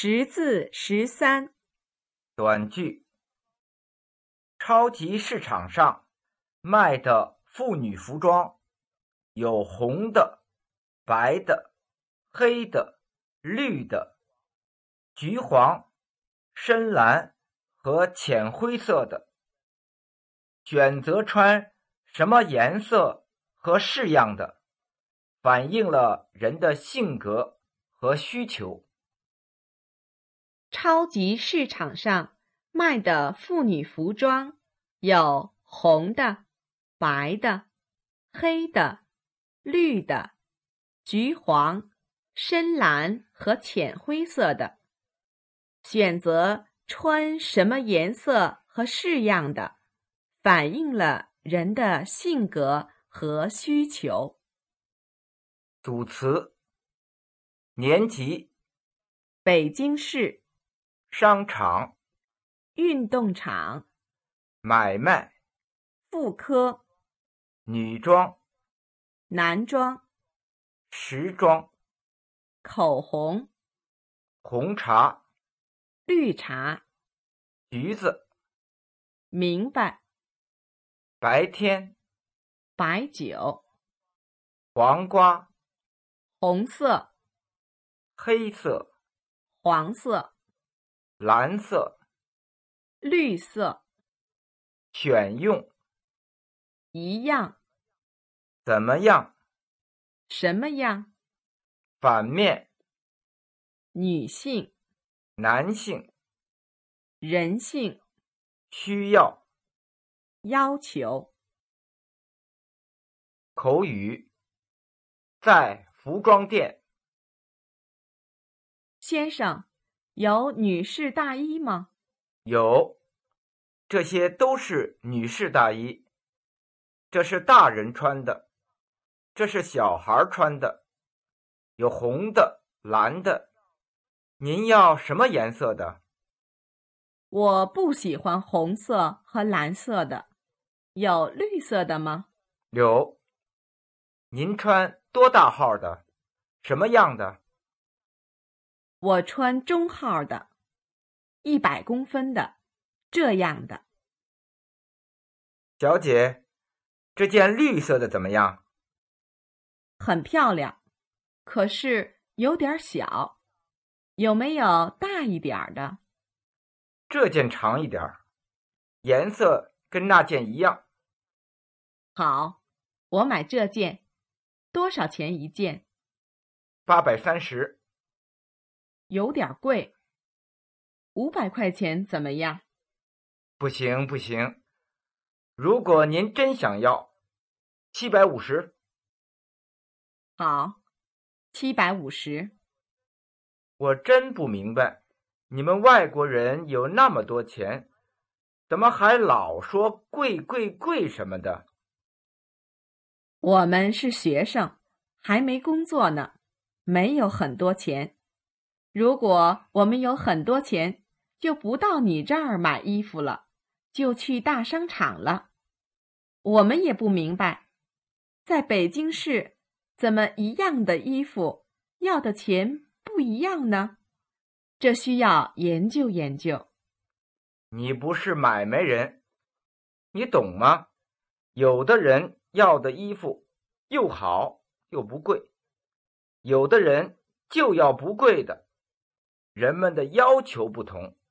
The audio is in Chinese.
识字13。 短句：超级市场上卖的妇女服装有红的、白的、黑的、绿的、橘黄、深蓝和浅灰色的。选择穿什么颜色和式样的，反映了人的性格和需求。 超级市场上卖的妇女服装有红的、白的、黑的、绿的、橘黄、深蓝和浅灰色的。选择穿什么颜色和式样的，反映了人的性格和需求。 组词：年级、 北京市、 商场、 运动场、 买卖、 妇科、 女装、 男装、 时装、 口红、 红茶、 绿茶、 橘子、 明白、 白天、 白酒、 黄瓜、 红色、 黑色、 黄色、 蓝色、 绿色、 选用、 一样、 怎么样、 什么样、 反面、 女性、 男性、 人性、 需要、 要求。 口语：在服装店。 先生，有女士大衣吗？ 有，这些都是女士大衣，这是大人穿的，这是小孩穿的，有红的、蓝的。您要什么颜色的？ 我不喜欢红色和蓝色的，有绿色的吗？ 有。您穿多大号的？什么样的？ 我穿中号的，100公分的，这样的。 小姐，这件绿色的怎么样？ 很漂亮，可是有点小，有没有大一点的？ 这件长一点，颜色跟那件一样。 好，我买这件，多少钱一件 830。 有点贵，500块钱怎么样？ 不行不行，如果您真想要，750。 好，750。 我真不明白，你们外国人有那么多钱，怎么还老说贵贵贵什么的？ 我们是学生，还没工作呢，没有很多钱。如果我们有很多钱，就不到你这儿买衣服了，就去大商场了。我们也不明白，在北京市怎么一样的衣服要的钱不一样呢？这需要研究研究。 你不是买卖人，你懂吗？有的人要的衣服又好又不贵，有的人就要不贵的。人们的要求不同，